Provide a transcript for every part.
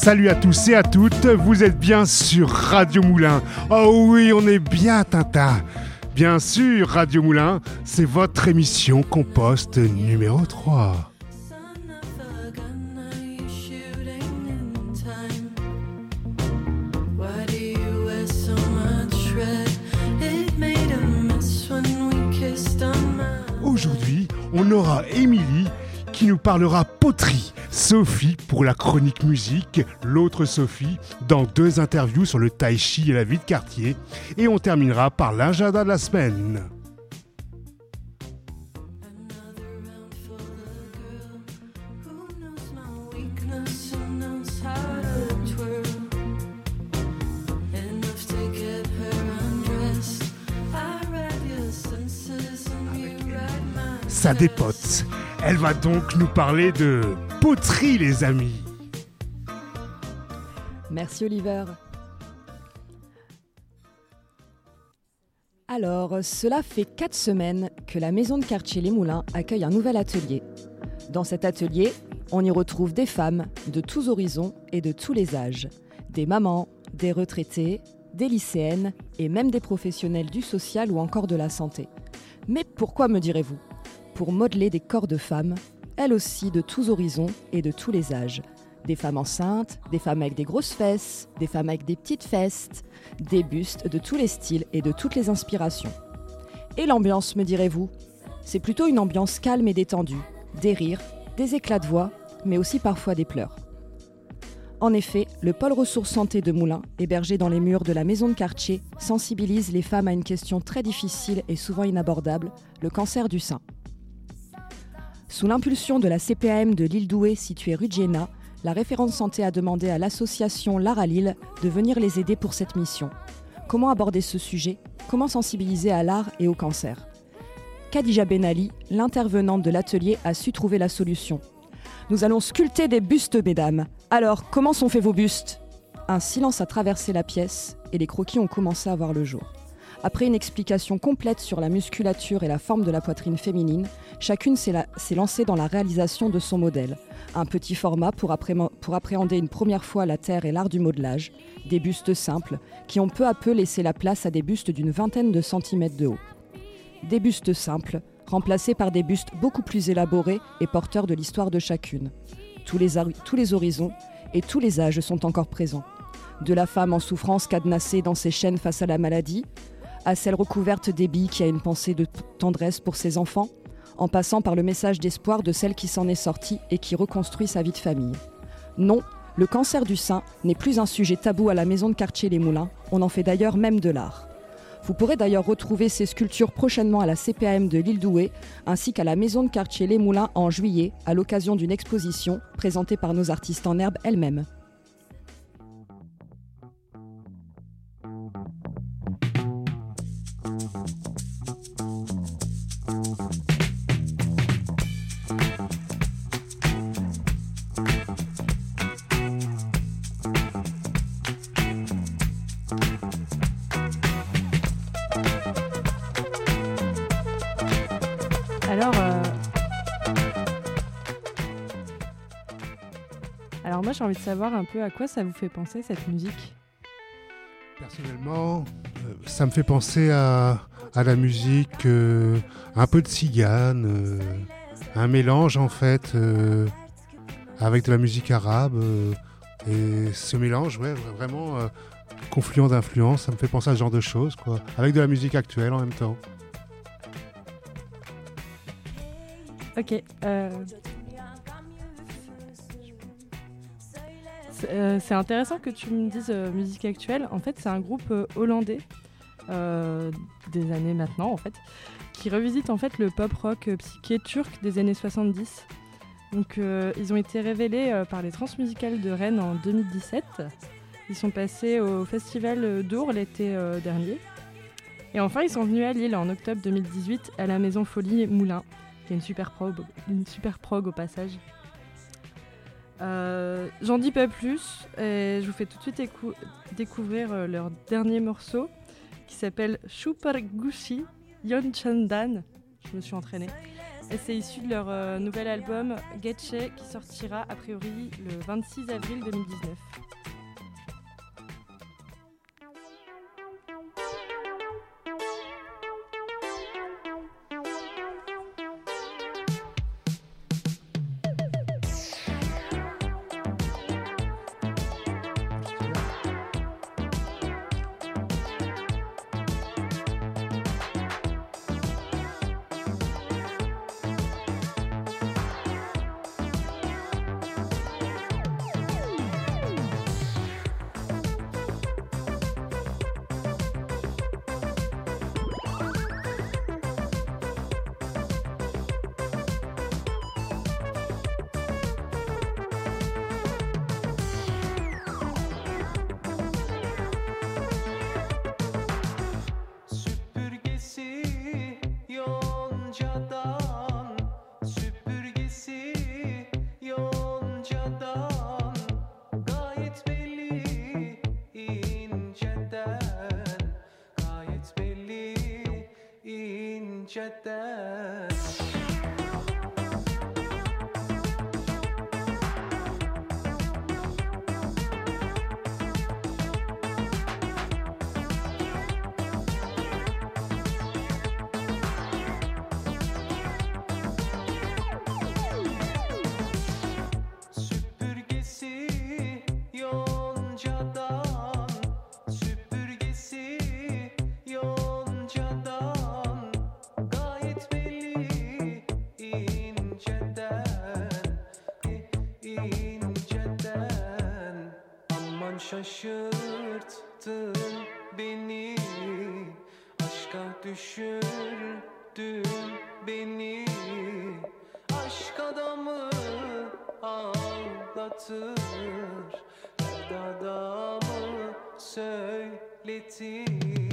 Salut à tous et à toutes, vous êtes bien sur Radio Moulin. Oh oui, on est bien Tintin. Bien sûr, Radio Moulin, c'est votre émission Compost numéro 3. Aujourd'hui, on aura Émilie qui nous parlera poterie, Sophie pour la chronique musique, l'autre Sophie dans 2 interviews sur le tai chi et la vie de quartier, et on terminera par l'agenda de la semaine. Ça dépote. Elle va donc nous parler de poterie, les amis. Merci Oliver. Alors, cela fait 4 semaines que la maison de quartier Les Moulins accueille un nouvel atelier. Dans cet atelier, on y retrouve des femmes de tous horizons et de tous les âges. Des mamans, des retraités, des lycéennes et même des professionnels du social ou encore de la santé. Mais pourquoi, me direz-vous ? Pour modeler des corps de femmes, elles aussi de tous horizons et de tous les âges. Des femmes enceintes, des femmes avec des grosses fesses, des femmes avec des petites fesses, des bustes de tous les styles et de toutes les inspirations. Et l'ambiance, me direz-vous ? C'est plutôt une ambiance calme et détendue, des rires, des éclats de voix, mais aussi parfois des pleurs. En effet, le pôle ressources santé de Moulins, hébergé dans les murs de la maison de quartier, sensibilise les femmes à une question très difficile et souvent inabordable, le cancer du sein. Sous l'impulsion de la CPAM de l'île d'Oué, située rue de Géna, la référente santé a demandé à l'association Lara Lille de venir les aider pour cette mission. Comment aborder ce sujet ? Comment sensibiliser à l'art et au cancer ? Khadija Benali, l'intervenante de l'atelier, a su trouver la solution. Nous allons sculpter des bustes, mesdames. Alors, comment sont faits vos bustes ? Un silence a traversé la pièce et les croquis ont commencé à voir le jour. Après une explication complète sur la musculature et la forme de la poitrine féminine, chacune s'est lancée dans la réalisation de son modèle. Un petit format pour appréhender une première fois la terre et l'art du modelage, des bustes simples qui ont peu à peu laissé la place à des bustes d'une 20aine de centimètres de haut. Des bustes simples, remplacés par des bustes beaucoup plus élaborés et porteurs de l'histoire de chacune. Tous les horizons et tous les âges sont encore présents. De la femme en souffrance cadenassée dans ses chaînes face à la maladie, à celle recouverte d'ébilles qui a une pensée de tendresse pour ses enfants, en passant par le message d'espoir de celle qui s'en est sortie et qui reconstruit sa vie de famille. Non, le cancer du sein n'est plus un sujet tabou à la maison de quartier Les Moulins, on en fait d'ailleurs même de l'art. Vous pourrez d'ailleurs retrouver ces sculptures prochainement à la CPAM de l'île d'Oué, ainsi qu'à la maison de quartier Les Moulins en juillet, à l'occasion d'une exposition présentée par nos artistes en herbe elles-mêmes. Alors moi j'ai envie de savoir un peu à quoi ça vous fait penser cette musique. Personnellement, ça me fait penser à la musique, un peu de cigane, un mélange en fait avec de la musique arabe. Et ce mélange, ouais, vraiment confluent d'influences, ça me fait penser à ce genre de choses, quoi, avec de la musique actuelle en même temps. Ok. C'est intéressant que tu me dises musique actuelle. En fait, c'est un groupe hollandais des années maintenant, en fait, qui revisite en fait le pop rock psyché turc des années 70. Donc, ils ont été révélés par les Transmusicales de Rennes en 2017. Ils sont passés au festival d'Our l'été dernier. Et enfin, ils sont venus à Lille en octobre 2018 à la Maison Folie Moulins, qui est une super prog au passage. J'en dis pas plus et je vous fais tout de suite découvrir leur dernier morceau qui s'appelle Super Gushi Yonchandan. Je me suis entraînée. Et c'est issu de leur nouvel album Getche qui sortira a priori le 26 avril 2019. Şaşırttın beni, aşka düşürdün beni. Aşk adamı ağlatır, dert adamı söyletir.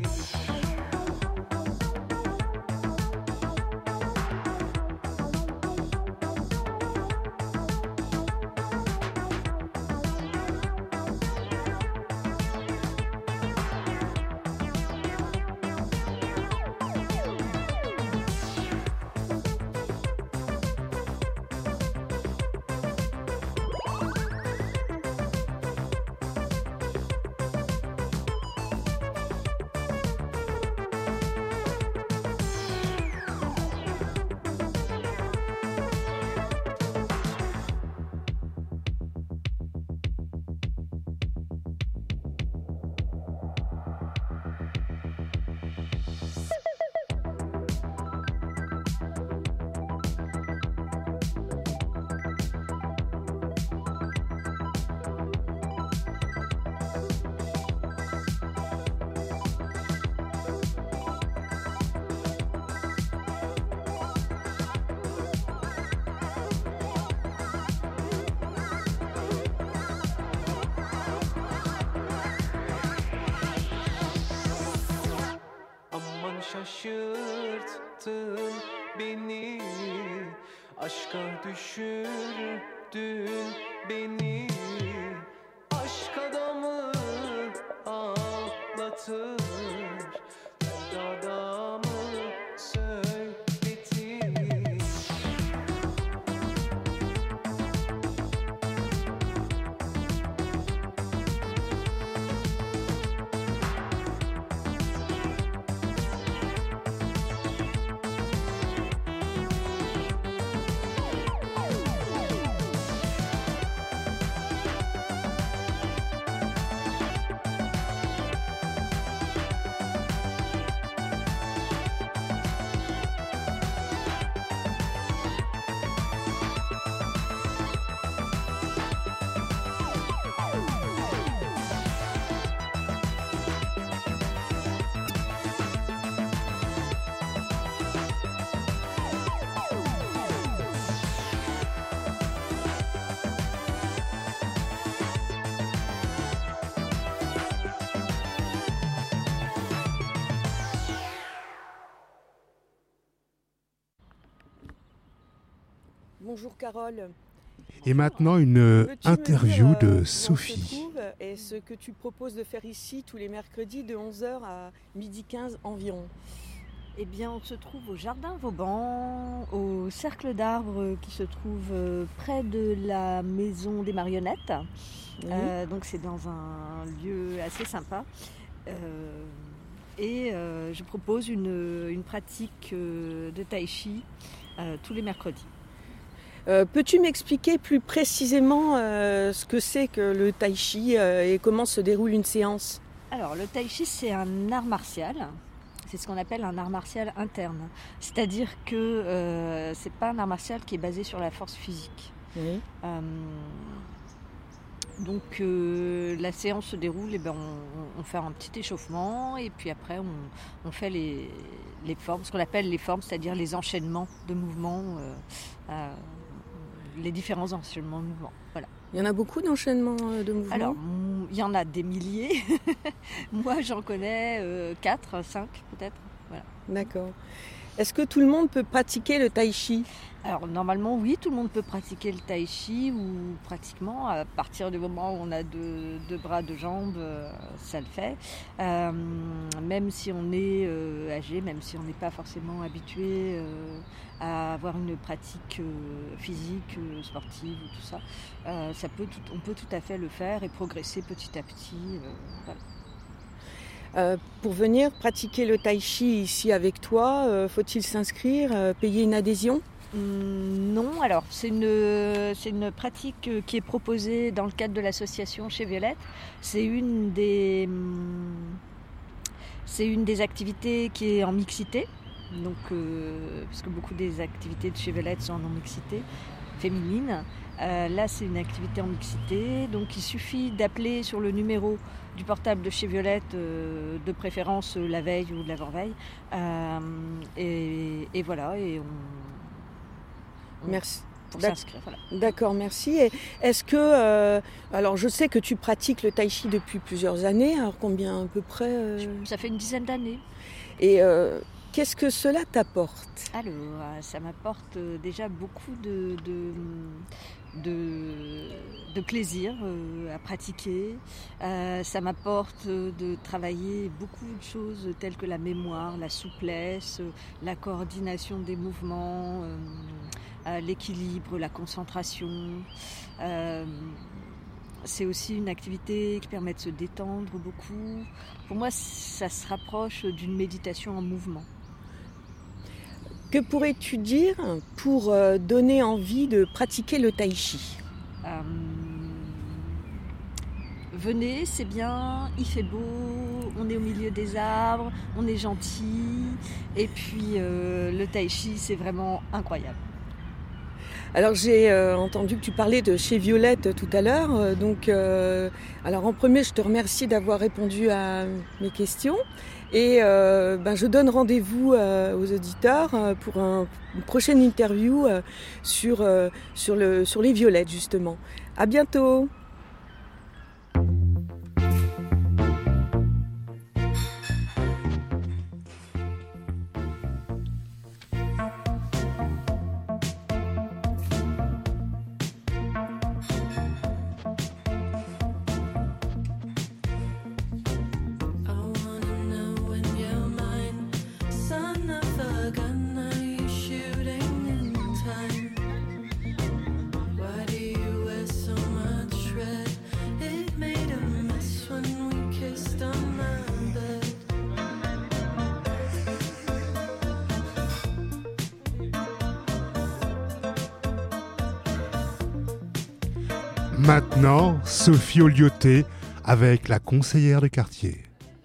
Şaşırttın beni, aşka düşürdün beni. Aşk adamı ağlatır, dert adamı söyletir. Bonjour Carole. Et maintenant, une interview de où Sophie. on se trouve et ce que tu proposes de faire ici tous les mercredis de 11h à 12h15 environ. Eh bien, on se trouve au Jardin Vauban, au cercle d'arbres qui se trouve près de la maison des marionnettes. Oui. Donc c'est dans un lieu assez sympa. Je propose une pratique de tai chi tous les mercredis. Peux-tu m'expliquer plus précisément ce que c'est que le tai chi et comment se déroule une séance ? Alors, le tai chi, c'est un art martial. C'est ce qu'on appelle un art martial interne. C'est-à-dire que c'est pas un art martial qui est basé sur la force physique. Oui. Donc la séance se déroule, et on fait un petit échauffement et puis après on fait les formes, ce qu'on appelle les formes, c'est-à-dire les enchaînements de mouvements, les différents enchaînements de mouvements. Voilà. Il y en a beaucoup d'enchaînements de mouvements ? Alors, il y en a des milliers. Moi, j'en connais 4, 5 peut-être. Voilà. D'accord. Est-ce que tout le monde peut pratiquer le tai chi ? Alors, normalement, oui, tout le monde peut pratiquer le tai chi ou pratiquement, à partir du moment où on a deux bras, deux jambes, ça le fait. Même si on est âgé, même si on n'est pas forcément habitué à avoir une pratique physique, sportive ou tout ça, on peut tout à fait le faire et progresser petit à petit. Voilà. Pour venir pratiquer le tai chi ici avec toi, faut-il s'inscrire, payer une adhésion ? Non, alors c'est une pratique qui est proposée dans le cadre de l'association chez Violette. C'est une des activités qui est en mixité, donc puisque beaucoup des activités de chez Violette sont en mixité féminine. Là, c'est une activité en mixité, donc il suffit d'appeler sur le numéro du portable de chez Violette, de préférence la veille ou l'avant-veille, et voilà, et Merci. Pour s'inscrire, voilà. D'accord, merci. Et est-ce que, alors je sais que tu pratiques le tai chi depuis plusieurs années, alors combien à peu près Ça fait une dizaine d'années. Et qu'est-ce que cela t'apporte ? Alors, ça m'apporte déjà beaucoup de plaisir à pratiquer. Ça m'apporte de travailler beaucoup de choses telles que la mémoire, la souplesse, la coordination des mouvements, l'équilibre, la concentration. C'est aussi une activité qui permet de se détendre beaucoup. Pour moi, ça se rapproche d'une méditation en mouvement. Que pourrais-tu dire pour donner envie de pratiquer le tai chi ? Venez, c'est bien, il fait beau, on est au milieu des arbres, on est gentil. Et puis le tai chi, c'est vraiment incroyable. Alors j'ai entendu que tu parlais de chez Violette tout à l'heure. Alors en premier, je te remercie d'avoir répondu à mes questions. Et je donne rendez-vous aux auditeurs pour une prochaine interview sur les violettes justement. À bientôt. Maintenant, Sophie Olioté avec la conseillère de quartier.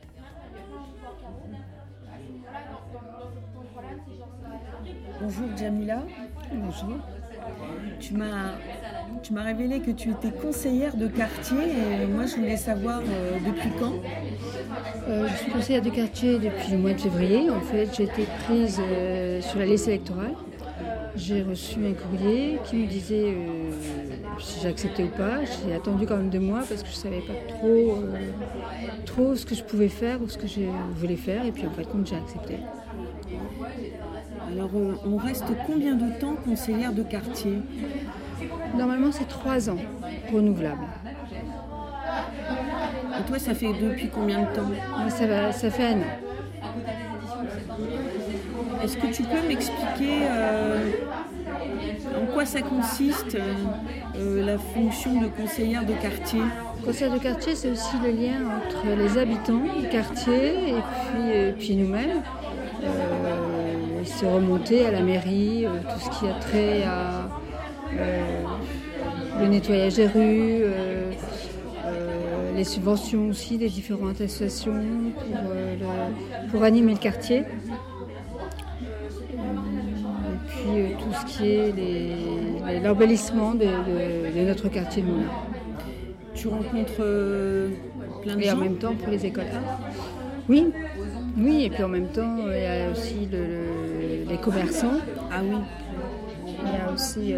Bonjour Jamila. Bonjour. Tu m'as révélé que tu étais conseillère de quartier et moi je voulais savoir depuis quand. Je suis conseillère de quartier depuis le mois de février. En fait, j'ai été prise sur la liste électorale. J'ai reçu un courrier qui me disait si j'acceptais ou pas. J'ai attendu quand même 2 mois parce que je ne savais pas trop ce que je pouvais faire ou ce que je voulais faire. Et puis en fait, compte, j'ai accepté. Alors on reste combien de temps conseillère de quartier ? Normalement, c'est 3 ans renouvelable. Et toi, ça fait depuis combien de temps ? Moi, ça fait 1 an. Est-ce que tu peux m'expliquer en quoi ça consiste, la fonction de conseillère de quartier? Conseillère de quartier, c'est aussi le lien entre les habitants du quartier et puis nous-mêmes. C'est remonter à la mairie, tout ce qui a trait à le nettoyage des rues, les subventions aussi des différentes associations pour animer le quartier. Et puis tout ce qui est l'embellissement de notre quartier de Moulins. Tu rencontres plein de Et gens? en même temps pour les écoles d'art. Oui, et puis en même temps il y a aussi les commerçants. Ah oui. Il y a aussi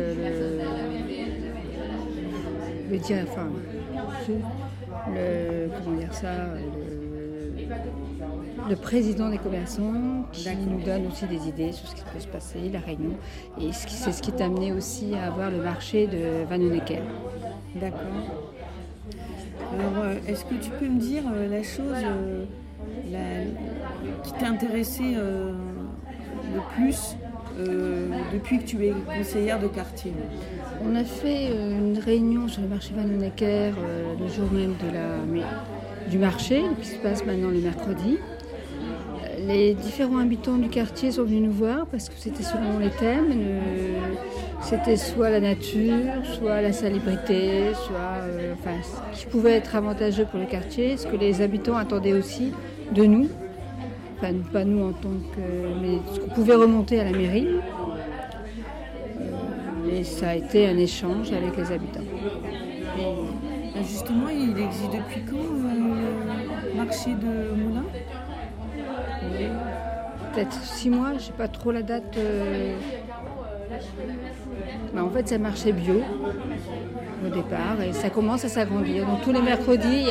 le président des commerçants qui nous donne aussi des idées sur ce qui peut se passer, la réunion. Et c'est ce qui est amené aussi à avoir le marché de Van Honecker. D'accord. Alors, est-ce que tu peux me dire la chose qui t'a intéressé le plus depuis que tu es conseillère de quartier? On a fait une réunion sur le marché Van Honecker le jour même du marché, qui se passe maintenant le mercredi. Les différents habitants du quartier sont venus nous voir parce que c'était selon les thèmes. C'était soit la nature, soit la salubrité, soit ce qui pouvait être avantageux pour le quartier, ce que les habitants attendaient aussi de nous. Enfin, pas nous en tant que... mais ce qu'on pouvait remonter à la mairie. Et ça a été un échange avec les habitants. Et justement, il existe depuis quand le marché de Moulins? Peut-être 6 mois, je ne sais pas trop la date. Mais en fait, c'est un marché bio au départ et ça commence à s'agrandir. Donc tous les mercredis,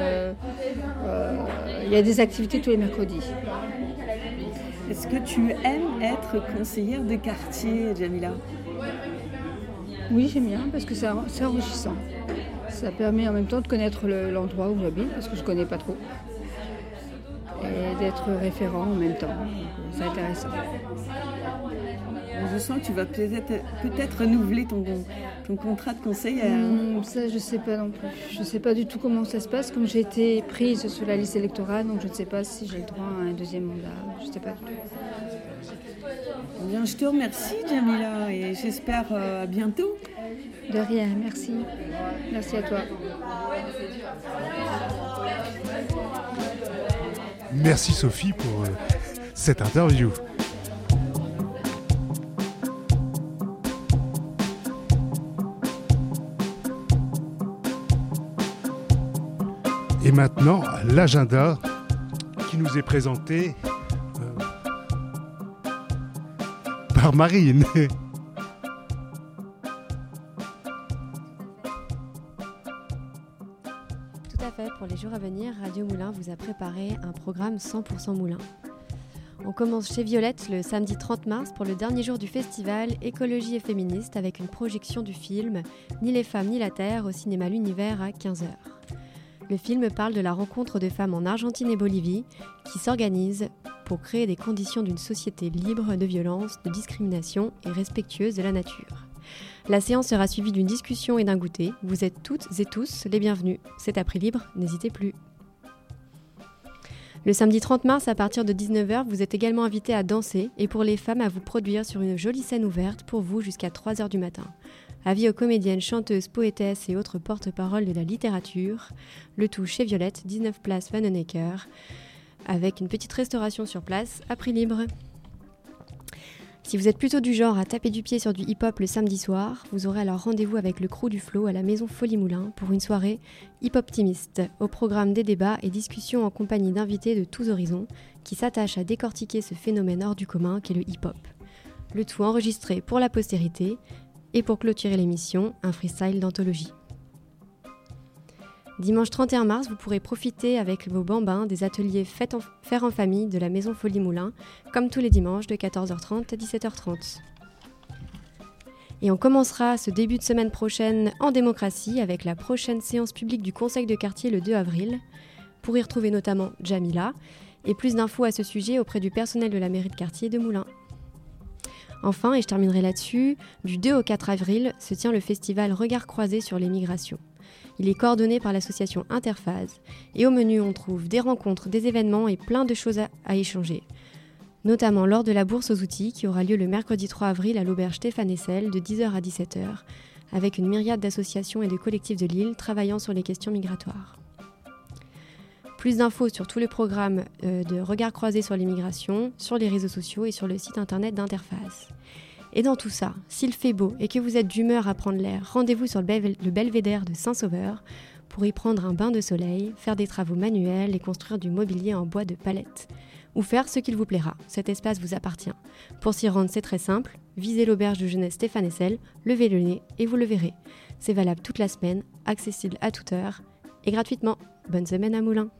il y a des activités tous les mercredis. Est-ce que tu aimes être conseillère de quartier, Jamila? Oui, j'aime bien parce que c'est enrichissant. Ça permet en même temps de connaître l'endroit où j'habite parce que je ne connais pas trop. Et d'être référent en même temps. C'est intéressant. Je sens que tu vas peut-être renouveler ton contrat de conseillère. Ça, je ne sais pas non plus. Je ne sais pas du tout comment ça se passe. Comme j'ai été prise sur la liste électorale, donc je ne sais pas si j'ai le droit à un deuxième mandat. Je ne sais pas du tout. Bien, je te remercie, Jamila, et j'espère à bientôt. De rien, merci. Merci à toi. Merci Sophie pour cette interview. Et maintenant, l'agenda qui nous est présenté par Marine. Tout à fait, pour les jours à venir, Radio Moulin vous a préparé un programme 100% Moulin. On commence chez Violette le samedi 30 mars pour le dernier jour du festival Écologie et féministe avec une projection du film Ni les femmes ni la terre au cinéma L'Univers à 15h. Le film parle de la rencontre de femmes en Argentine et Bolivie qui s'organisent pour créer des conditions d'une société libre de violence, de discrimination et respectueuse de la nature. La séance sera suivie d'une discussion et d'un goûter. Vous êtes toutes et tous les bienvenus. C'est à prix libre, n'hésitez plus. Le samedi 30 mars, à partir de 19h, vous êtes également invités à danser et pour les femmes à vous produire sur une jolie scène ouverte pour vous jusqu'à 3h du matin. Avis aux comédiennes, chanteuses, poétesses et autres porte-parole de la littérature. Le tout chez Violette, 19 place Van Honecker, avec une petite restauration sur place à prix libre. Si vous êtes plutôt du genre à taper du pied sur du hip-hop le samedi soir, vous aurez alors rendez-vous avec le crew du Flow à la Maison Folie Moulin pour une soirée hip-optimiste. Au programme des débats et discussions en compagnie d'invités de tous horizons qui s'attachent à décortiquer ce phénomène hors du commun qu'est le hip-hop. Le tout enregistré pour la postérité et pour clôturer l'émission, un freestyle d'anthologie. Dimanche 31 mars, vous pourrez profiter avec vos bambins des ateliers Faire en famille de la Maison Folie Moulin, comme tous les dimanches de 14h30 à 17h30. Et on commencera ce début de semaine prochaine en démocratie avec la prochaine séance publique du Conseil de quartier le 2 avril, pour y retrouver notamment Jamila, et plus d'infos à ce sujet auprès du personnel de la mairie de quartier de Moulins. Enfin, et je terminerai là-dessus, du 2 au 4 avril se tient le festival Regards croisés sur les migrations. Il est coordonné par l'association Interphase. Et au menu, on trouve des rencontres, des événements et plein de choses à échanger. Notamment lors de la bourse aux outils qui aura lieu le mercredi 3 avril à l'auberge Stéphane Hessel de 10h à 17h, avec une myriade d'associations et de collectifs de Lille travaillant sur les questions migratoires. Plus d'infos sur tous les programmes de Regards croisés sur l'immigration, sur les réseaux sociaux et sur le site internet d'Interphase. Et dans tout ça, s'il fait beau et que vous êtes d'humeur à prendre l'air, rendez-vous sur le belvédère de Saint-Sauveur pour y prendre un bain de soleil, faire des travaux manuels et construire du mobilier en bois de palette. Ou faire ce qu'il vous plaira, cet espace vous appartient. Pour s'y rendre, c'est très simple, visez l'auberge de jeunesse Stéphane Hessel, levez le nez et vous le verrez. C'est valable toute la semaine, accessible à toute heure et gratuitement. Bonne semaine à Moulins.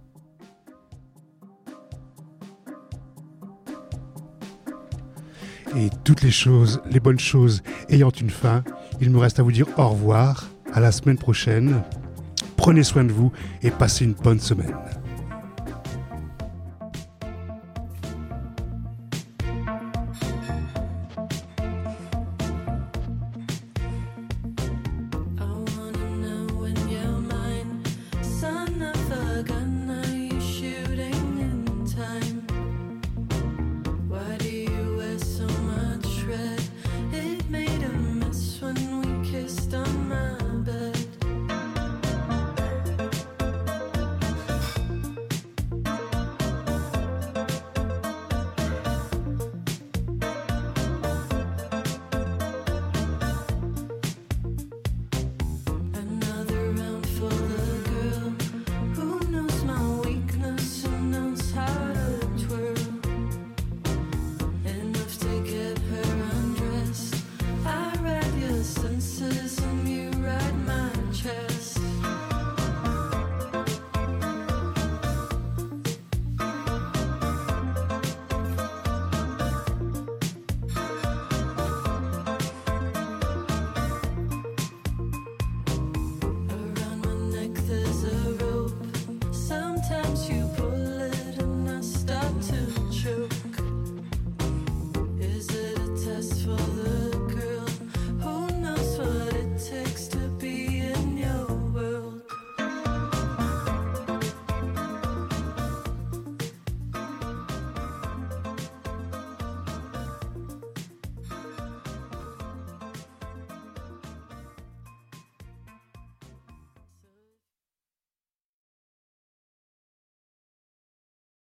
Et toutes les bonnes choses ayant une fin, il me reste à vous dire au revoir, à la semaine prochaine. Prenez soin de vous et passez une bonne semaine.